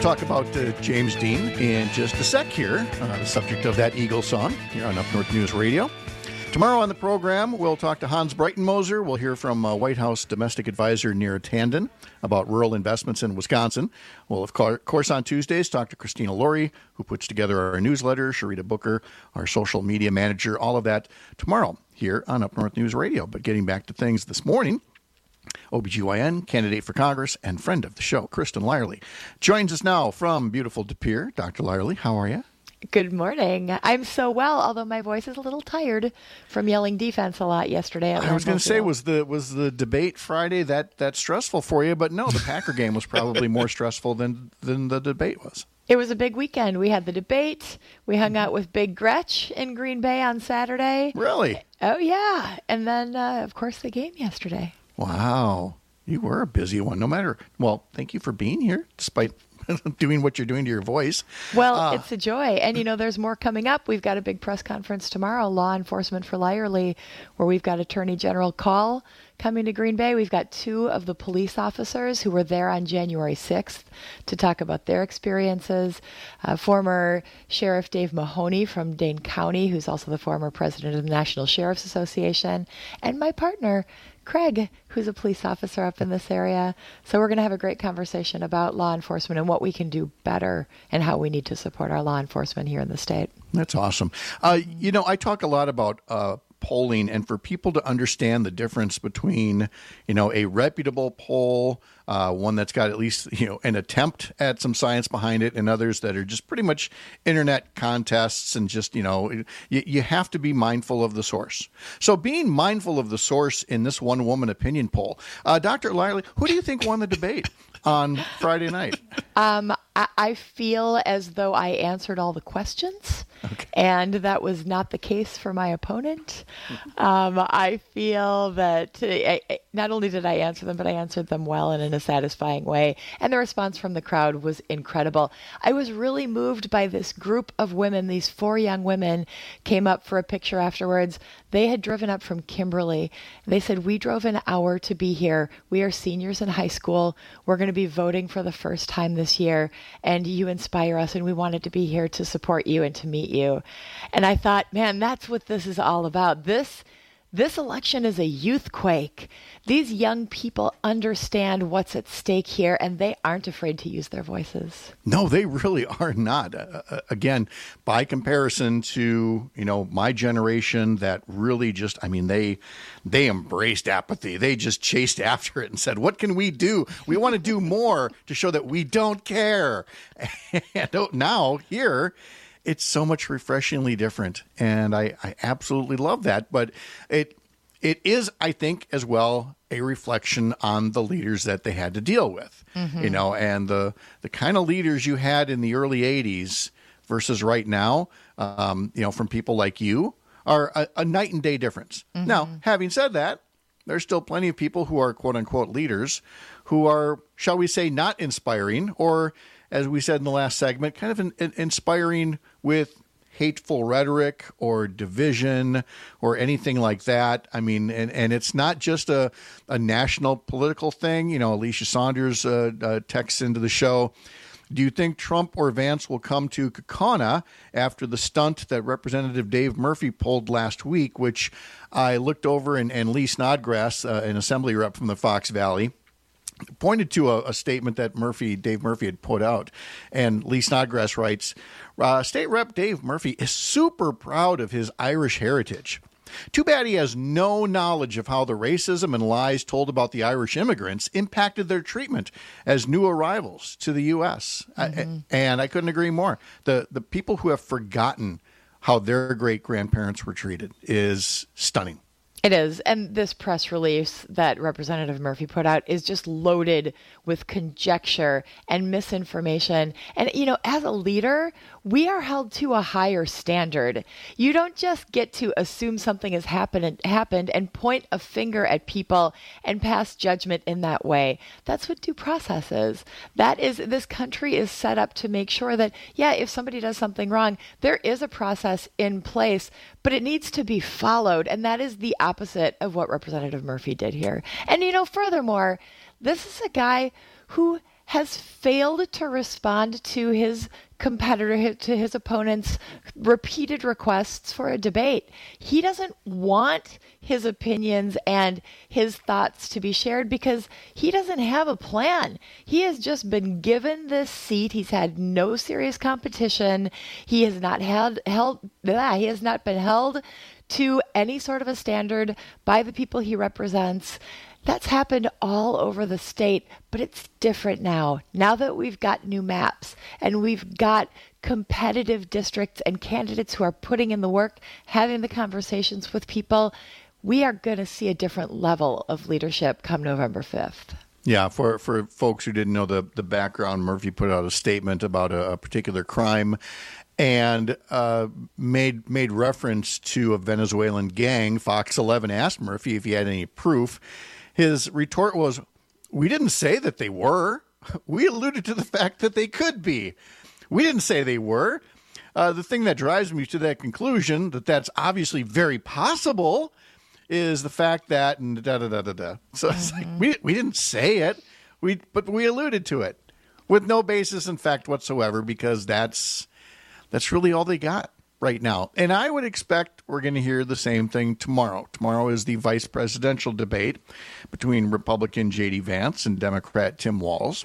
talk about James Dean in just a sec here, the subject of that Eagle song here on Up North News Radio. Tomorrow on the program, we'll talk to Hans Breitenmoser. We'll hear from White House Domestic Advisor Neera Tanden about rural investments in Wisconsin. We'll, of course, on Tuesdays, talk to Christina Laurie, who puts together our newsletter, Sharita Booker, our social media manager, all of that tomorrow here on Up North News Radio. But getting back to things this morning, OBGYN, candidate for Congress, and friend of the show, Kristen Lyerly, joins us now from beautiful De Pere. Dr. Lyerly, how are you? Good morning. I'm so well, although my voice is a little tired from yelling defense a lot yesterday. I was going to say, was the debate Friday that stressful for you? But no, the Packer game was probably more stressful than the debate was. It was a big weekend. We had the debate. We hung out with Big Gretch in Green Bay on Saturday. Really? Oh, yeah. And then, of course, the game yesterday. Wow. You were a busy one. Well, thank you for being here, despite doing what you're doing to your voice. Well, it's a joy. And, there's more coming up. We've got a big press conference tomorrow, Law Enforcement for Lyerly, where we've got Attorney General Call coming to Green Bay. We've got 2 of the police officers who were there on January 6th to talk about their experiences. Former Sheriff Dave Mahoney from Dane County, who's also the former president of the National Sheriff's Association, and my partner, Craig, who's a police officer up in this area. So we're going to have a great conversation about law enforcement and what we can do better and how we need to support our law enforcement here in the state. That's awesome. I talk a lot about polling, and for people to understand the difference between, a reputable poll, one that's got at least, an attempt at some science behind it, and others that are just pretty much internet contests and just, you have to be mindful of the source. So being mindful of the source in this one-woman opinion poll, Dr. Lyerly, who do you think won the debate on Friday night? I feel as though I answered all the questions, and that was not the case for my opponent. I feel that not only did I answer them, but I answered them well and in a satisfying way. And the response from the crowd was incredible. I was really moved by this group of women. These 4 young women came up for a picture afterwards. They had driven up from Kimberly. They said, "We drove an hour to be here. We are seniors in high school. We're going to be voting for the first time this year. And you inspire us, and we wanted to be here to support you and to meet you." And I thought, man, that's what this is all about. This election is a youthquake. These young people understand what's at stake here, and they aren't afraid to use their voices. No, they really are not. Again, by comparison to, my generation that really just, they embraced apathy. They just chased after it and said, what can we do? We want to do more to show that we don't care. And now here, it's so much refreshingly different, and I absolutely love that. But it is, I think, as well, a reflection on the leaders that they had to deal with. Mm-hmm. And the kind of leaders you had in the early 80s versus right now, from people like you, are a night and day difference. Mm-hmm. Now, having said that, there's still plenty of people who are quote-unquote leaders who are, shall we say, not inspiring, or, as we said in the last segment, kind of inspiring with hateful rhetoric or division or anything like that. And it's not just a national political thing. Alicia Saunders texts into the show, do you think Trump or Vance will come to Kaukauna after the stunt that Representative Dave Murphy pulled last week, which I looked over, and Lee Snodgrass, an assembly rep from the Fox Valley, pointed to a statement that Dave Murphy had put out. And Lee Snodgrass writes, State Rep Dave Murphy is super proud of his Irish heritage. Too bad he has no knowledge of how the racism and lies told about the Irish immigrants impacted their treatment as new arrivals to the U.S. Mm-hmm. And I couldn't agree more. The people who have forgotten how their great-grandparents were treated is stunning. It is. And this press release that Representative Murphy put out is just loaded with conjecture and misinformation. And, as a leader, we are held to a higher standard. You don't just get to assume something has happened and point a finger at people and pass judgment in that way. That's what due process is. This country is set up to make sure that, if somebody does something wrong, there is a process in place, but it needs to be followed. And that is the opposite of what Representative Murphy did here. And, furthermore, this is a guy who has failed to respond to his competitor, to his opponent's repeated requests for a debate. He doesn't want his opinions and his thoughts to be shared because he doesn't have a plan. He has just been given this seat. He's had no serious competition. He has not been held to any sort of a standard by the people he represents. That's happened all over the state, but it's different now. Now that we've got new maps and we've got competitive districts and candidates who are putting in the work, having the conversations with people, we are going to see a different level of leadership come November 5th. Yeah, for folks who didn't know the background, Murphy put out a statement about a particular crime and made reference to a Venezuelan gang. Fox 11 asked Murphy if he had any proof. His retort was, we didn't say that they were. We alluded to the fact that they could be. We didn't say they were. The thing that drives me to that conclusion, that that's obviously very possible, is the fact that, and da-da-da-da-da. So it's like, we didn't say it, but we alluded to it with no basis in fact whatsoever, because that's really all they got right now. And I would expect we're going to hear the same thing tomorrow. Tomorrow is the vice presidential debate between Republican J.D. Vance and Democrat Tim Walz.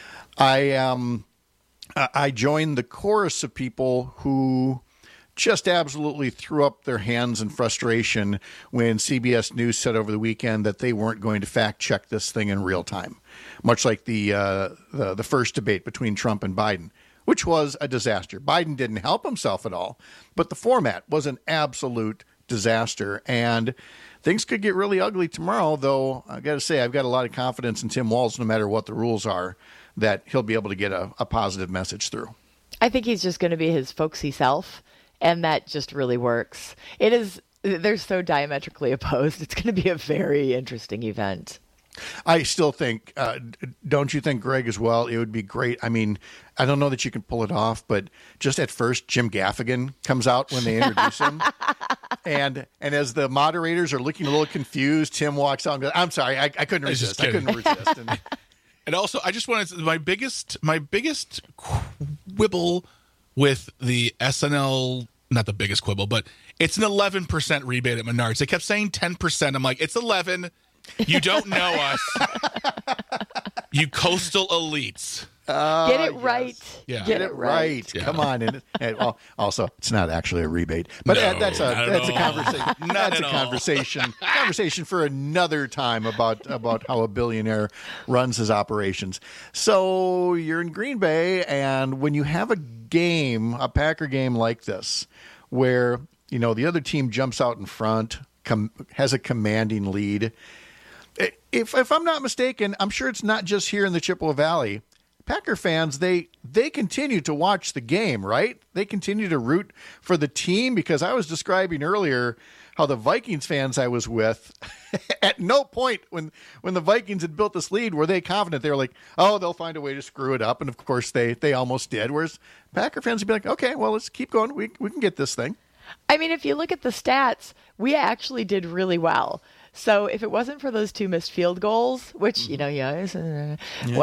I joined the chorus of people who just absolutely threw up their hands in frustration when CBS News said over the weekend that they weren't going to fact check this thing in real time, much like the first debate between Trump and Biden, which was a disaster. Biden didn't help himself at all, but the format was an absolute disaster. And things could get really ugly tomorrow, though I got to say, I've got a lot of confidence in Tim Walz, no matter what the rules are, that he'll be able to get a positive message through. I think he's just going to be his folksy self, and that just really works. They're so diametrically opposed. It's going to be a very interesting event. I still think, don't you think, Greg, as well, it would be great. I mean, I don't know that you can pull it off, but just at first, Jim Gaffigan comes out when they introduce him. And as the moderators are looking a little confused, Tim walks out and goes, I'm sorry, I couldn't resist. I couldn't resist. And also, I just wanted to, my biggest quibble with the SNL, not the biggest quibble, but it's an 11% rebate at Menards. They kept saying 10%. I'm like, it's 11. You don't know us. You coastal elites. Get it right. Yeah. Get it right. Yeah. Come on. And also, it's not actually a rebate. But that's a conversation. That's a conversation for another time about how a billionaire runs his operations. So you're in Green Bay, and when you have a Packer game like this, where the other team jumps out in front, has a commanding lead. If I'm not mistaken, I'm sure it's not just here in the Chippewa Valley. Packer fans, they continue to watch the game, right? They continue to root for the team, because I was describing earlier how the Vikings fans I was with, at no point when the Vikings had built this lead were they confident. They were like, oh, they'll find a way to screw it up. And of course they almost did. Whereas Packer fans would be like, okay, well, let's keep going. We can get this thing. I mean, if you look at the stats, we actually did really well. So if it wasn't for those 2 missed field goals, which, whatever.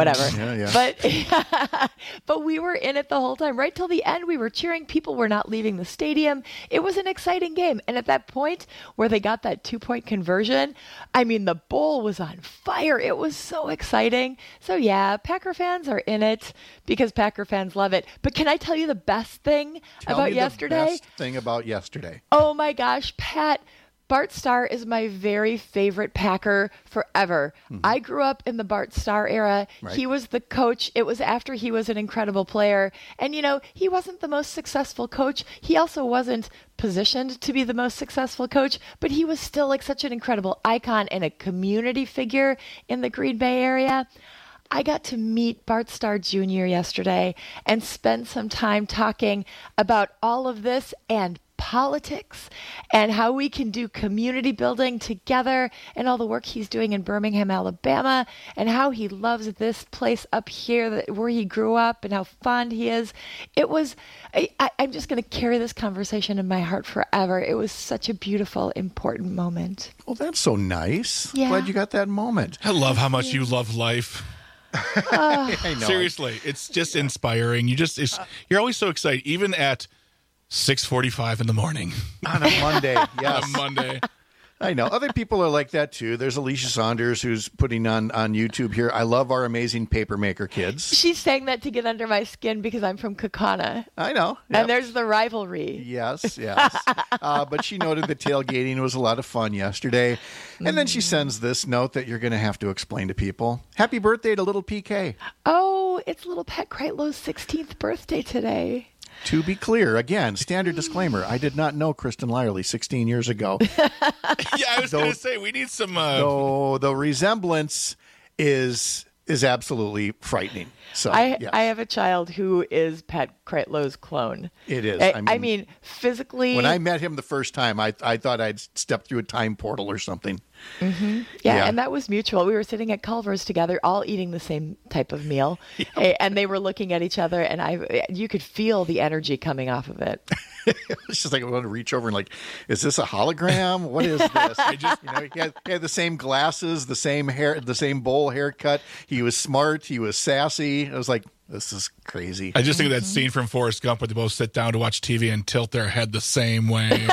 But we were in it the whole time. Right till the end, we were cheering. People were not leaving the stadium. It was an exciting game. And at that point where they got that 2-point conversion, I mean, the bowl was on fire. It was so exciting. So, yeah, Packer fans are in it because Packer fans love it. But can I tell you the best thing about yesterday? The best thing about yesterday. Oh, my gosh, Pat. Bart Starr is my very favorite Packer forever. Mm-hmm. I grew up in the Bart Starr era. Right. He was the coach. It was after he was an incredible player. And, he wasn't the most successful coach. He also wasn't positioned to be the most successful coach, but he was still like such an incredible icon and a community figure in the Green Bay area. I got to meet Bart Starr Jr. yesterday and spend some time talking about all of this and politics and how we can do community building together and all the work he's doing in Birmingham, Alabama, and how he loves this place up here where he grew up and how fond he is. It was, I'm just going to carry this conversation in my heart forever. It was such a beautiful, important moment. Well, that's so nice. Yeah. Glad you got that moment. I love how much you love life. I know. Seriously, it's just inspiring. You're always so excited, even at 6:45 in the morning on a Monday. Yes, on a Monday. I know. Other people are like that, too. There's Alicia Saunders who's putting on YouTube here. I love our amazing Papermaker kids. She's saying that to get under my skin because I'm from Kaukauna. I know. Yep. And there's the rivalry. Yes. But she noted that tailgating was a lot of fun yesterday. And then she sends this note that you're going to have to explain to people. Happy birthday to little PK. Oh, it's little Pat Kreitlow's 16th birthday today. To be clear, again, standard disclaimer, I did not know Kristen Lyerly 16 years ago. Yeah, I was going to say, we need some... Though the resemblance is absolutely frightening. So I have a child who is Pat Kreitlow's clone. It is. I mean, physically... When I met him the first time, I thought I'd stepped through a time portal or something. Mm-hmm. Yeah, and that was mutual. We were sitting at Culver's together, all eating the same type of meal, and they were looking at each other, and you could feel the energy coming off of it. It's just like I want to reach over and like, is this a hologram? What is this? He had the same glasses, the same hair, the same bowl haircut. He was smart. He was sassy. I was like, this is crazy. I just think of that scene from Forrest Gump where they both sit down to watch TV and tilt their head the same way.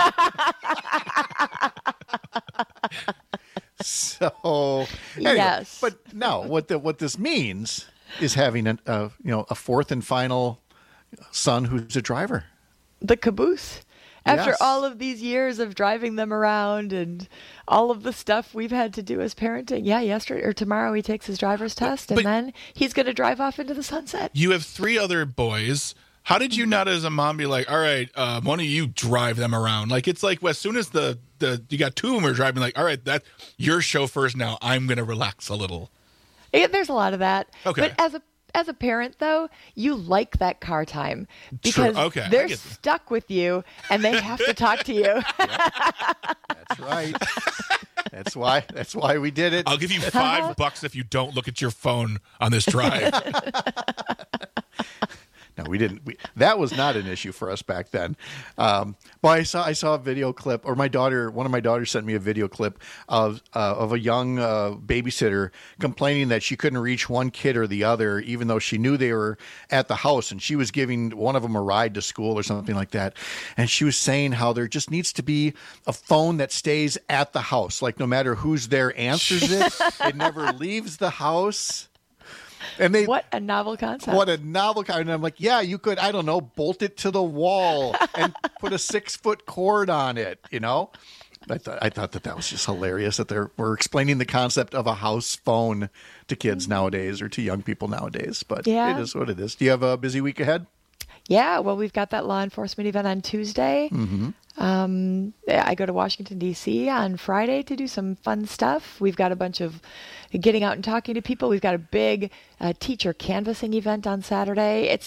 So, anyway, yes. But no, what this means is having a fourth and final son who's a driver. The caboose. After Yes. all of these years of driving them around and all of the stuff we've had to do as parenting, yesterday or tomorrow he takes his driver's test, and then he's going to drive off into the sunset. You have 3 other boys. How did you not, as a mom, be like, all right, one of you drive them around? Like, it's like, as soon as you got 2 of them are driving, like, all right, that you're chauffeurs now. I'm going to relax a little. Yeah, there's a lot of that. Okay. But as a parent, though, you like that car time because Okay, they're stuck with you and they have to talk to you. That's right. That's why we did it. I'll give you $5 if you don't look at your phone on this drive. No, we didn't. That was not an issue for us back then. But I saw a video clip, or one of my daughters sent me a video clip of a young babysitter complaining that she couldn't reach one kid or the other, even though she knew they were at the house, and she was giving one of them a ride to school or something like that. And she was saying how there just needs to be a phone that stays at the house, like no matter who's there answers it, it never leaves the house. And what a novel concept. What a novel concept. And I'm like, yeah, you could, I don't know, bolt it to the wall and put a 6-foot cord on it, I thought that was just hilarious that we're explaining the concept of a house phone to kids nowadays or to young people nowadays. But it is what it is. Do you have a busy week ahead? Yeah, well, we've got that law enforcement event on Tuesday. Mm-hmm. I go to Washington, D.C. on Friday to do some fun stuff. We've got a bunch of getting out and talking to people. We've got a big teacher canvassing event on Saturday. It's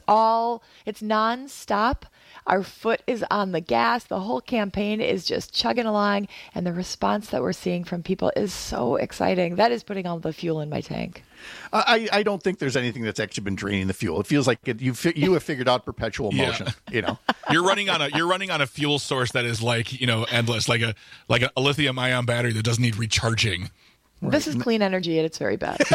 nonstop. Our foot is on the gas. The whole campaign is just chugging along, and the response that we're seeing from people is so exciting. That is putting all the fuel in my tank. I don't think there's anything that's actually been draining the fuel. It feels like you have figured out perpetual motion. You're running on a fuel source that is like endless, like a lithium ion battery that doesn't need recharging. Right. This is clean energy at its very best.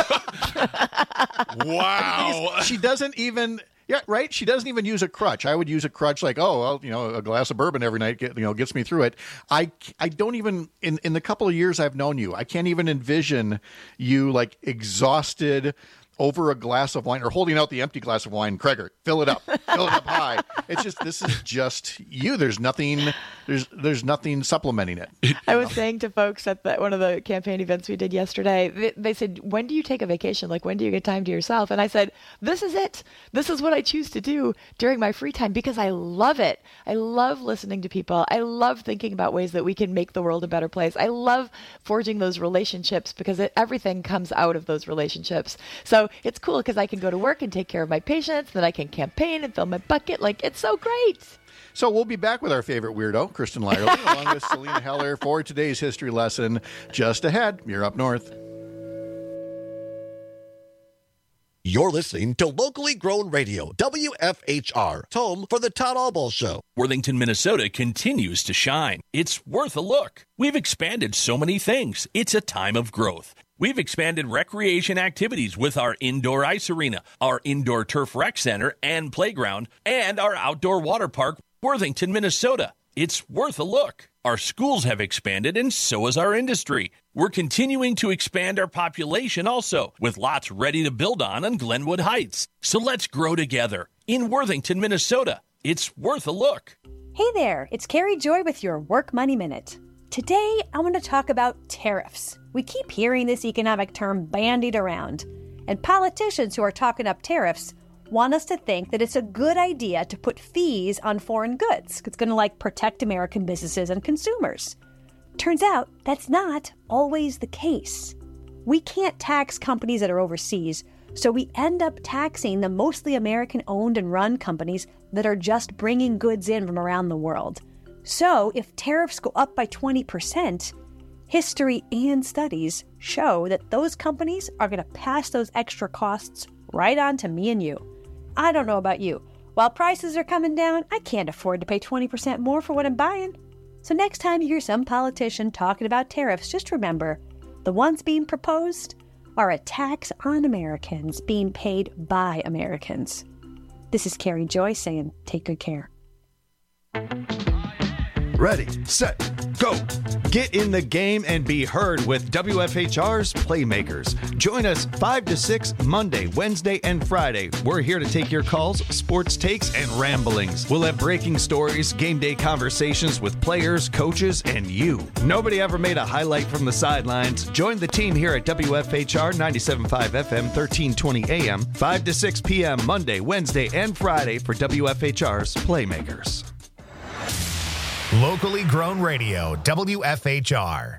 Wow. She doesn't even. Yeah, right. She doesn't even use a crutch. I would use a crutch like, a glass of bourbon every night gets me through it. I don't even in the couple of years I've known you, I can't even envision you like exhausted over a glass of wine or holding out the empty glass of wine. Kreger, fill it up high. It's just, this is just you. There's nothing supplementing it. I was saying to folks at one of the campaign events we did yesterday, they said, when do you take a vacation? Like, when do you get time to yourself? And I said, this is it. This is what I choose to do during my free time because I love it. I love listening to people. I love thinking about ways that we can make the world a better place. I love forging those relationships because everything comes out of those relationships. So it's cool because I can go to work and take care of my patients, then I can campaign and fill my bucket. Like, it's so great. So we'll be back with our favorite weirdo, Kristen Lyerly, along with Selena Heller for today's history lesson. Just ahead, you're up north. You're listening to locally grown radio, WFHR, home for the Todd Albaugh Show. Worthington, Minnesota continues to shine. It's worth a look. We've expanded so many things. It's a time of growth. We've expanded recreation activities with our indoor ice arena, our indoor turf rec center and playground, and our outdoor water park, Worthington, Minnesota. It's worth a look. Our schools have expanded, and so has our industry. We're continuing to expand our population also, with lots ready to build on Glenwood Heights. So let's grow together in Worthington, Minnesota. It's worth a look. Hey there, it's Carrie Joy with your Work Money Minute. Today, I want to talk about tariffs. We keep hearing this economic term bandied around, and politicians who are talking up tariffs want us to think that it's a good idea to put fees on foreign goods. It's going to protect American businesses and consumers. Turns out that's not always the case. We can't tax companies that are overseas, so we end up taxing the mostly American-owned and run companies that are just bringing goods in from around the world. So if tariffs go up by 20%, history and studies show that those companies are going to pass those extra costs right on to me and you. I don't know about you. While prices are coming down, I can't afford to pay 20% more for what I'm buying. So next time you hear some politician talking about tariffs, just remember, the ones being proposed are a tax on Americans being paid by Americans. This is Carrie Joy saying, take good care. Ready, set, go. Get in the game and be heard with WFHR's Playmakers. Join us 5 to 6 Monday, Wednesday, and Friday. We're here to take your calls, sports takes, and ramblings. We'll have breaking stories, game day conversations with players, coaches, and you. Nobody ever made a highlight from the sidelines. Join the team here at WFHR 97.5 FM, 1320 AM, 5 to 6 p.m. Monday, Wednesday, and Friday for WFHR's Playmakers. Locally grown radio, WFHR.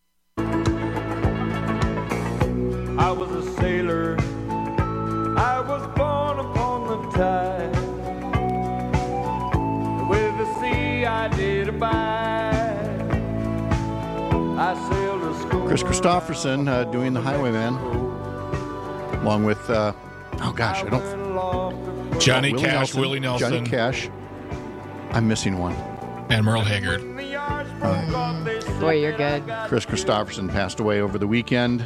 I was a sailor. I was born upon the tide. With the sea I did abide. I sailed a schooner. Chris Christopherson doing the Highwayman, along with Johnny Cash, Willie Nelson, Johnny Cash. I'm missing one. And Merle Haggard. Boy, you're good. Chris Christopherson passed away over the weekend.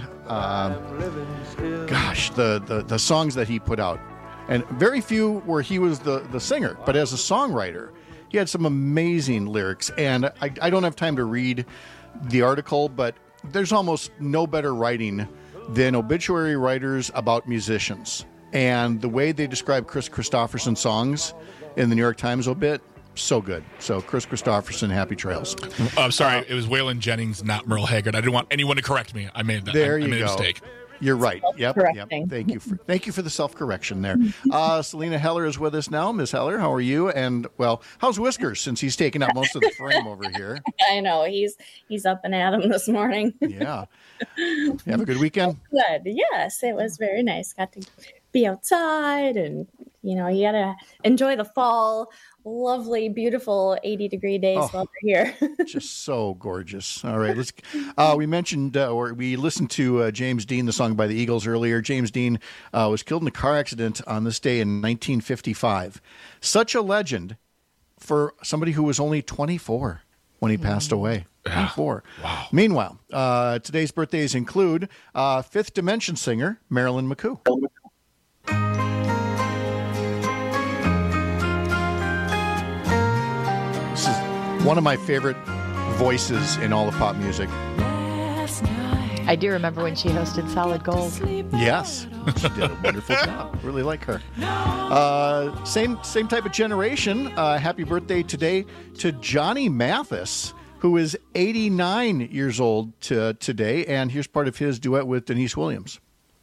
The songs that he put out, and very few where he was the singer, but as a songwriter, he had some amazing lyrics. And I don't have time to read the article, but there's almost no better writing than obituary writers about musicians. And the way they describe Chris Christopherson songs in the New York Times obit, so good. So Chris Christopherson, happy trails. I'm sorry, it was Waylon Jennings, not Merle Haggard. I didn't want anyone to correct me. I made that. I made a mistake. You're right. Yep. Thank you for the self-correction there. Selena Heller is with us now. Ms. Heller, how are you? And how's Whiskers, since he's taking up most of the frame over here? I know he's up and at 'em this morning. Yeah. You have a good weekend? Good. Yes, it was very nice. Got to be outside, and you gotta enjoy the fall. Lovely, beautiful 80-degree days while we're here. Just so gorgeous. All right, let's. We mentioned we listened to James Dean, the song by the Eagles earlier. James Dean was killed in a car accident on this day in 1955. Such a legend for somebody who was only 24 when he passed away. 24. Wow. Meanwhile, today's birthdays include Fifth Dimension singer Marilyn McCoo. This is one of my favorite voices in all of pop music. I do remember when she hosted Solid Gold. Yes, she did a wonderful job. Really like her. Same type of generation. Happy birthday today to Johnny Mathis, who is 89 years old today. And here's part of his duet with Denise Williams.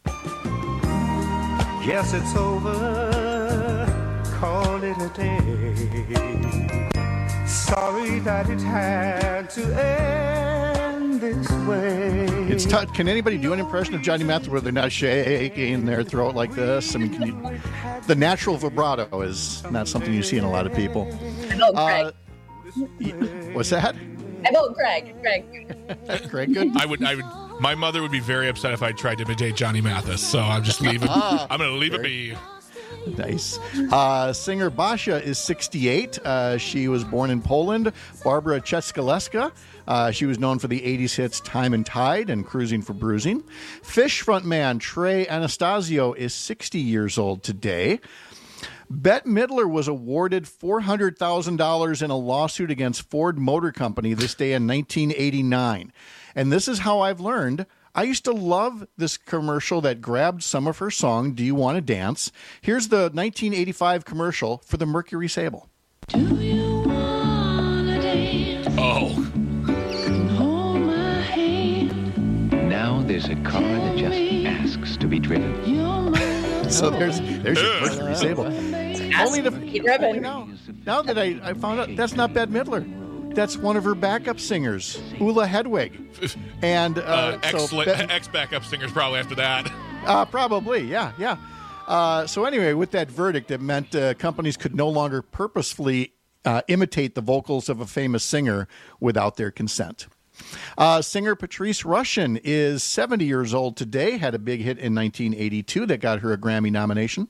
Yes, it's over. Call it a day. Sorry that it had to end this way. It's tough. Can anybody do an impression of Johnny Mathis where they're not shaking their throat like this? I mean, the natural vibrato is not something you see in a lot of people. I vote Greg. What's that? I vote Greg. Greg, good. I would. My mother would be very upset if I tried to imitate Johnny Mathis. So I'm just leaving. I'm going to leave it be. Nice. Singer Basia is 68. She was born in Poland. Barbara Czeschaleska. She was known for the 80s hits Time and Tide and Cruising for Bruising. Fish frontman Trey Anastasio is 60 years old today. Bette Midler was awarded $400,000 in a lawsuit against Ford Motor Company this day in 1989. And this is how I've learned. I used to love this commercial that grabbed some of her song, Do You Want to Dance? Here's the 1985 commercial for the Mercury Sable. Do you wanna dance? Oh. Hold my hand. Now there's a car that just asks to be driven. So there's your Mercury Sable. Only now that I found out that's not Bette Midler. That's one of her backup singers, Ulla Hedwig. And ex backup singers probably after that. Probably, yeah. So anyway, with that verdict, it meant companies could no longer purposefully imitate the vocals of a famous singer without their consent. Singer Patrice Rushen is 70 years old today, had a big hit in 1982 that got her a Grammy nomination.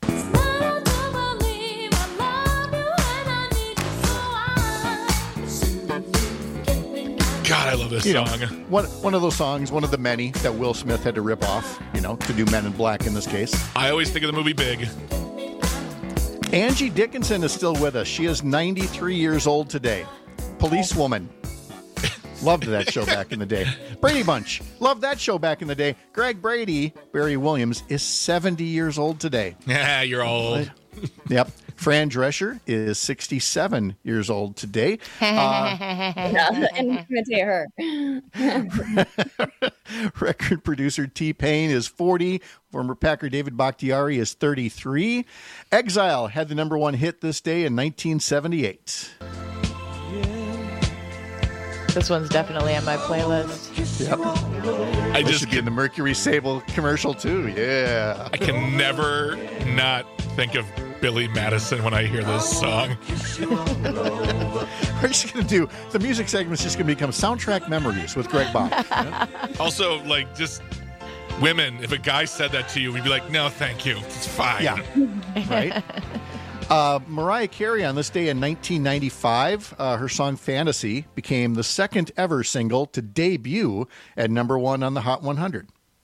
God, I love this song. One of those songs, one of the many that Will Smith had to rip off, to do Men in Black in this case. I always think of the movie Big. Angie Dickinson is still with us. She is 93 years old today. Policewoman. Loved that show back in the day. Brady Bunch. Loved that show back in the day. Greg Brady, Barry Williams, is 70 years old today. Yeah, you're old. Yep. Fran Drescher is 67 years old today. And imitate her. Record producer T-Pain is 40. Former Packer David Bakhtiari is 33. Exile had the number one hit this day in 1978. This one's definitely on my playlist. Yep. I just should be in the Mercury Sable commercial too. Yeah. I can never not think of Billy Madison when I hear this song. We're just going to do the music segment's just going to become soundtrack memories with Greg Bach. Also, just women, if a guy said that to you, we'd be like, no, thank you. It's fine. Yeah. Right? Mariah Carey on this day in 1995, her song Fantasy became the second ever single to debut at number one on the Hot 100.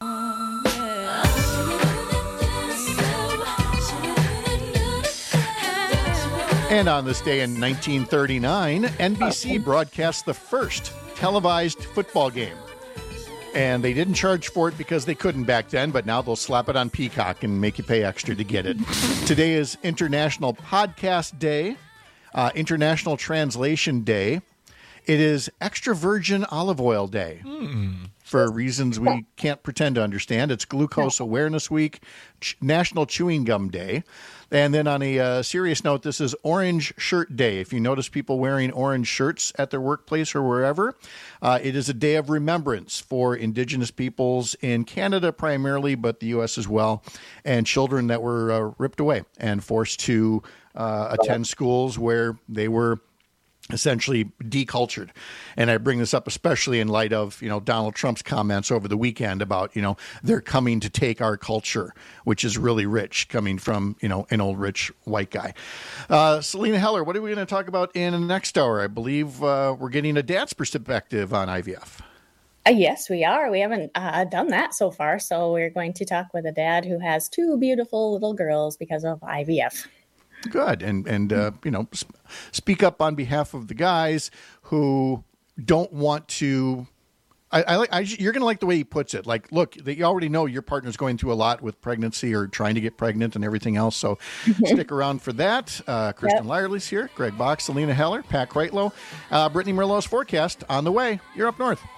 And on this day in 1939, NBC broadcast the first televised football game. And they didn't charge for it because they couldn't back then, but now they'll slap it on Peacock and make you pay extra to get it. Today is International Podcast Day, International Translation Day. It is Extra Virgin Olive Oil Day. For reasons we can't pretend to understand. It's Glucose Awareness Week, National Chewing Gum Day. And then on a serious note, this is Orange Shirt Day. If you notice people wearing orange shirts at their workplace or wherever, it is a day of remembrance for Indigenous peoples in Canada primarily, but the U.S. as well, and children that were ripped away and forced to attend schools where they were essentially decultured. And I bring this up especially in light of, Donald Trump's comments over the weekend about, they're coming to take our culture, which is really rich, coming from, an old rich white guy. Selena Heller, what are we going to talk about in the next hour? I believe we're getting a dad's perspective on IVF. Yes, we are. We haven't done that so far. So we're going to talk with a dad who has two beautiful little girls because of IVF. Good. And speak up on behalf of the guys who don't want to. You're going to like the way he puts it. Like, look, you already know your partner's going through a lot with pregnancy or trying to get pregnant and everything else. So stick around for that. Kristen Lyerly's here. Greg Bach, Selena Heller, Pat Kreitlow, Brittany Merlot's forecast on the way. You're up north.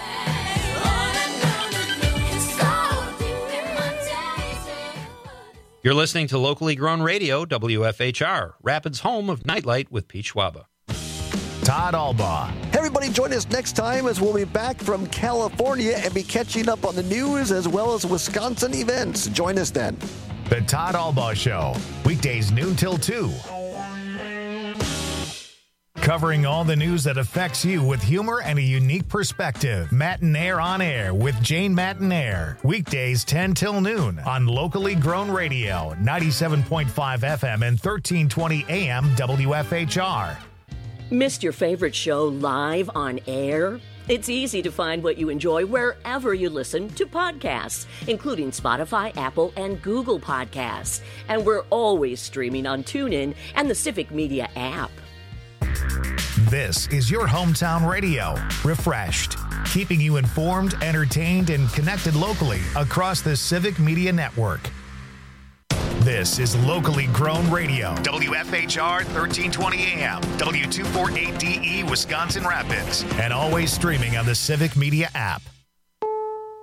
You're listening to locally grown radio, WFHR, Rapids' home of Nightlight with Pete Schwaba. Todd Albaugh. Hey, everybody, join us next time as we'll be back from California and be catching up on the news as well as Wisconsin events. Join us then. The Todd Albaugh Show, weekdays noon till 2. Covering all the news that affects you with humor and a unique perspective. Matinaire on Air with Jane Matinaire. Weekdays 10 till noon on Locally Grown Radio, 97.5 FM and 1320 AM WFHR. Missed your favorite show live on air? It's easy to find what you enjoy wherever you listen to podcasts, including Spotify, Apple, and Google Podcasts. And we're always streaming on TuneIn and the Civic Media app. This is your hometown radio, refreshed, keeping you informed, entertained, and connected locally across the Civic Media Network. This is Locally Grown Radio, WFHR 1320 AM, W248DE, Wisconsin Rapids, and always streaming on the Civic Media app.